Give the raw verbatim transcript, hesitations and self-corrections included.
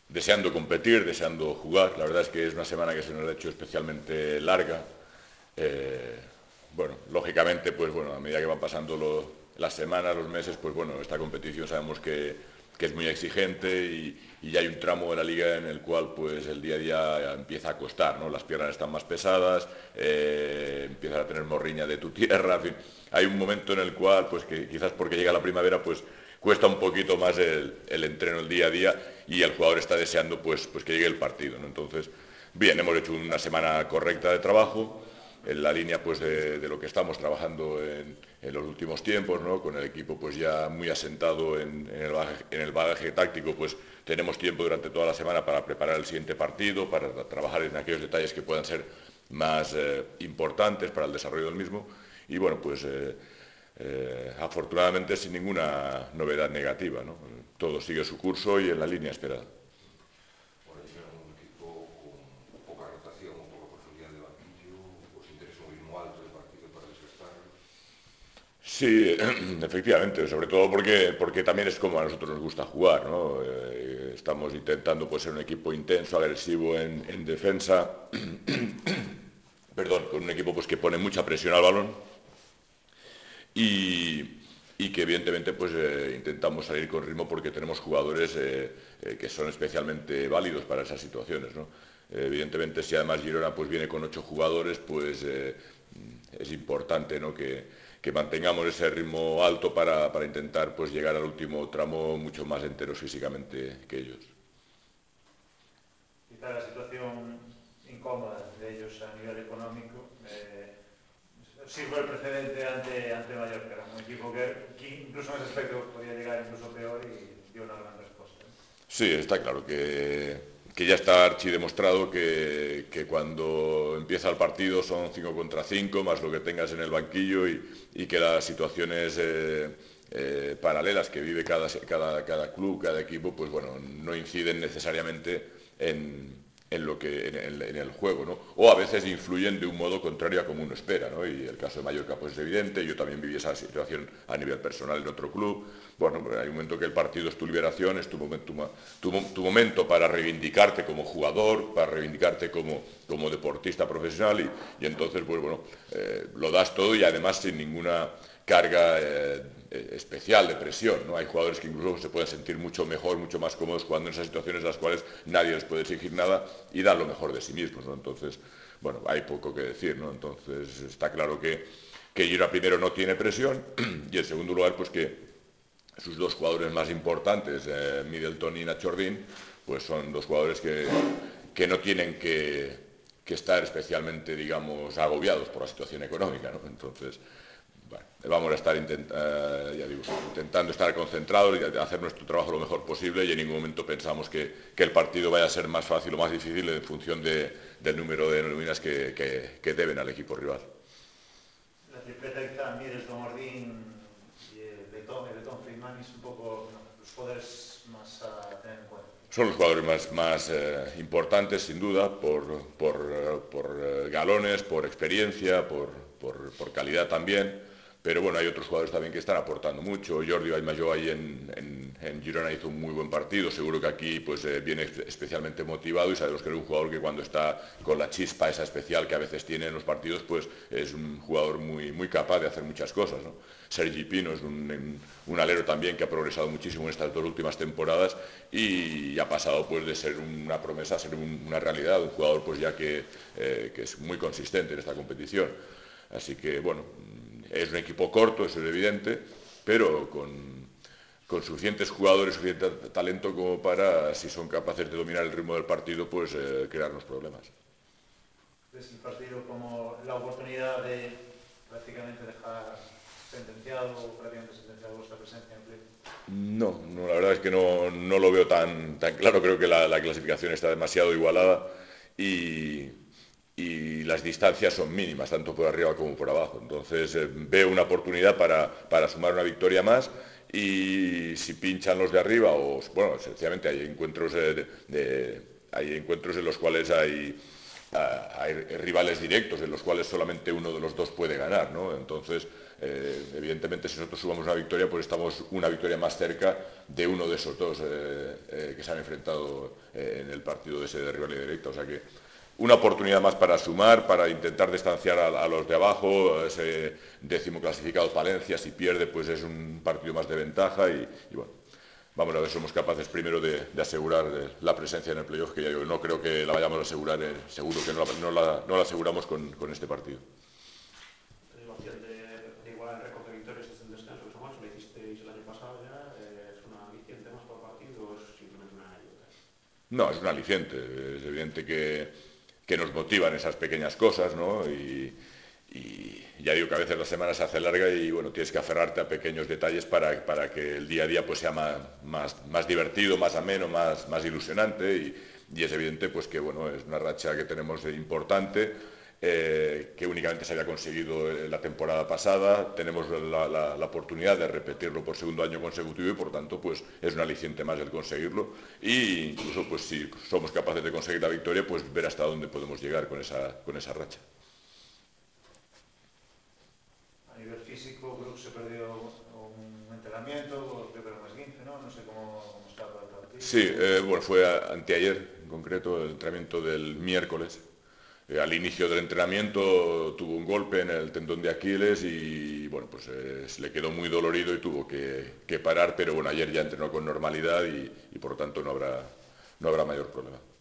deseando competir, deseando jugar. La verdad es que es una semana que se nos ha hecho especialmente larga. Eh, bueno, lógicamente, pues bueno, a medida que van pasando lo, las semanas, los meses, pues bueno, esta competición sabemos que, que es muy exigente y, y ya hay un tramo de la liga en el cual pues el día a día empieza a costar, ¿no? Las piernas están más pesadas, eh, empiezas a tener morriña de tu tierra, en fin. Hay un momento en el cual, pues que quizás porque llega la primavera, pues cuesta un poquito más el, el entreno el día a día y el jugador está deseando pues, pues que llegue el partido, ¿no? Entonces, bien, hemos hecho una semana correcta de trabajo en la línea pues de, de lo que estamos trabajando en, en los últimos tiempos, ¿no? Con el equipo pues ya muy asentado en, en, el bagaje, en el bagaje táctico, pues tenemos tiempo durante toda la semana para preparar el siguiente partido, para trabajar en aquellos detalles que puedan ser más eh, importantes para el desarrollo del mismo y bueno, pues eh, eh, afortunadamente sin ninguna novedad negativa, ¿no? Todo sigue su curso y en la línea esperada. Bueno, y será un equipo con poca rotación o poca posibilidad de banquillo, os interesa un ritmo alto de partido para desgastarlos. Sí, efectivamente, sobre todo porque, porque también es como a nosotros nos gusta jugar, ¿no? Eh, estamos intentando pues, ser un equipo intenso, agresivo en, en defensa, perdón, con un equipo pues, que pone mucha presión al balón y, y que evidentemente pues, eh, intentamos salir con ritmo porque tenemos jugadores eh, eh, que son especialmente válidos para esas situaciones, ¿no? Eh, evidentemente si además Girona pues, viene con ocho jugadores, pues eh, es importante, ¿no? que, que mantengamos ese ritmo alto para, para intentar pues, llegar al último tramo mucho más enteros físicamente que ellos. Quizá la situación incómoda de ellos a nivel económico eh, sirve el precedente ante, ante Mallorca, ¿no? Un equipo que, que incluso en ese aspecto podía llegar incluso peor y dio una gran respuesta, ¿no? Sí, está claro que, que ya está archidemostrado que, que cuando empieza el partido son cinco contra cinco, más lo que tengas en el banquillo y, y que las situaciones eh, eh, paralelas que vive cada, cada, cada club, cada equipo, pues bueno, no inciden necesariamente en, en, lo que, en, el, en el juego, ¿no? O a veces influyen de un modo contrario a como uno espera, ¿no? Y el caso de Mallorca pues es evidente, yo también viví esa situación a nivel personal en otro club. Bueno, hay un momento que el partido es tu liberación, es tu momento, tu, tu momento para reivindicarte como jugador, para reivindicarte como, como deportista profesional y, y entonces, pues bueno, eh, lo das todo y además sin ninguna carga eh, especial de presión, ¿no? Hay jugadores que incluso se pueden sentir mucho mejor, mucho más cómodos jugando en esas situaciones en las cuales nadie les puede exigir nada y dan lo mejor de sí mismos, ¿no? Entonces, bueno, hay poco que decir, ¿no? Entonces, está claro que, que Girona primero no tiene presión y en segundo lugar, pues que sus dos jugadores más importantes, eh, Middleton y Nachordín, pues son dos jugadores que, que no tienen que, que, estar especialmente, digamos, agobiados por la situación económica, ¿no? Entonces, bueno, vamos a estar intent, uh, ya digo, intentando estar concentrados y hacer nuestro trabajo lo mejor posible y en ningún momento pensamos que, que el partido vaya a ser más fácil o más difícil en función de, del número de nóminas que, que, que deben al equipo rival. La tripleta quizá Middleton, Ordín y el Letón, el Letón Freeman es un poco, no, los poderes más a tener en cuenta. Son los jugadores más, más eh, importantes, sin duda, por, por, eh, por eh, galones, por experiencia, por, por, por, calidad también. Pero bueno, hay otros jugadores también que están aportando mucho. Jordi Aymayo ahí en, en, en Girona hizo un muy buen partido. Seguro que aquí pues, eh, viene especialmente motivado y sabemos que es un jugador que cuando está con la chispa esa especial que a veces tiene en los partidos, pues es un jugador muy, muy capaz de hacer muchas cosas, ¿no? Sergi Pino es un, un alero también que ha progresado muchísimo en estas dos últimas temporadas y ha pasado pues de ser una promesa a ser un, una realidad, un jugador pues ya que, eh, que es muy consistente en esta competición. Así que bueno, es un equipo corto, eso es evidente, pero con, con suficientes jugadores, suficiente talento como para, si son capaces de dominar el ritmo del partido, pues eh, crearnos problemas. ¿Ves el partido como la oportunidad de prácticamente dejar sentenciado o prácticamente sentenciado vuestra presencia en play? No, no, la verdad es que no, no lo veo tan, tan claro. Creo que la, la, clasificación está demasiado igualada y, y, las distancias son mínimas, tanto por arriba como por abajo. Entonces eh, veo una oportunidad para, para sumar una victoria más y si pinchan los de arriba o, bueno, sencillamente hay encuentros, eh, de, de, hay encuentros en los cuales hay a, a rivales directos en los cuales solamente uno de los dos puede ganar, ¿no? Entonces, eh, evidentemente, si nosotros sumamos una victoria, pues estamos una victoria más cerca de uno de esos dos eh, eh, que se han enfrentado eh, en el partido de ese de rivalidad directa. O sea que una oportunidad más para sumar, para intentar distanciar a, a los de abajo. Ese décimo clasificado Palencia, si pierde, pues es un partido más de ventaja y, y bueno, vamos a ver si somos capaces primero de, de asegurar la presencia en el playoff, que ya yo no creo que la vayamos a asegurar, eh, seguro que no la, no la, no la aseguramos con, con este partido. ¿Tenéis opción de, de igualar el récord de victorias desde el descanso, que Samuel, lo hicisteis el año pasado ya? ¿Es una aliciente más por partido o es simplemente una anécdota? No, es un aliciente. Es evidente que, que nos motivan esas pequeñas cosas, ¿no? Y, y ya digo que a veces la semana se hace larga y bueno, tienes que aferrarte a pequeños detalles para, para que el día a día pues sea más, más, más divertido, más ameno, más, más ilusionante y, y es evidente pues que bueno, es una racha que tenemos importante, eh, que únicamente se había conseguido la temporada pasada. Tenemos la, la, la oportunidad de repetirlo por segundo año consecutivo y por tanto pues es un aliciente más el conseguirlo e incluso pues si somos capaces de conseguir la victoria pues ver hasta dónde podemos llegar con esa, con esa racha. A nivel físico, creo que se perdió un entrenamiento, creo que era un esguince, ¿no? No sé cómo, cómo estaba el partido. Sí, eh, bueno, fue a, anteayer en concreto, el entrenamiento del miércoles. Eh, al inicio del entrenamiento tuvo un golpe en el tendón de Aquiles y bueno, pues eh, se le quedó muy dolorido y tuvo que, que parar, pero bueno, ayer ya entrenó con normalidad y, y por lo tanto no habrá, no habrá mayor problema.